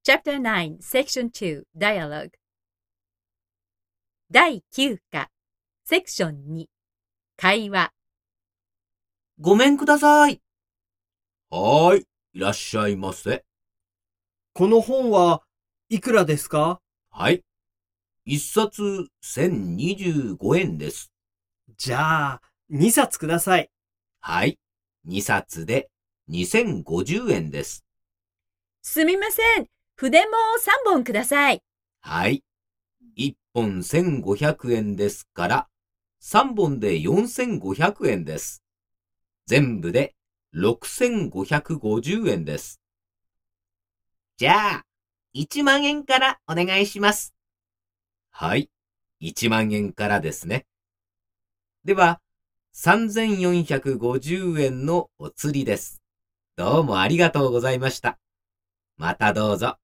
Chapter 9, Section 2, Dialogue 第9課、セクション2、会話。 ごめんください。はーい、いらっしゃいませ。 この本はいくらですか？ はい。一冊1025円です。 じゃあ、2冊ください。 はい。2冊で2050円です。 すみません。筆も3本ください。 はい。1本1500円ですから、3本で4500円です。全部で6550円です。じゃあ、1万円からお願いします。はい。1万円からですね。では、3450円のお釣りです。どうもありがとうございました。またどうぞ。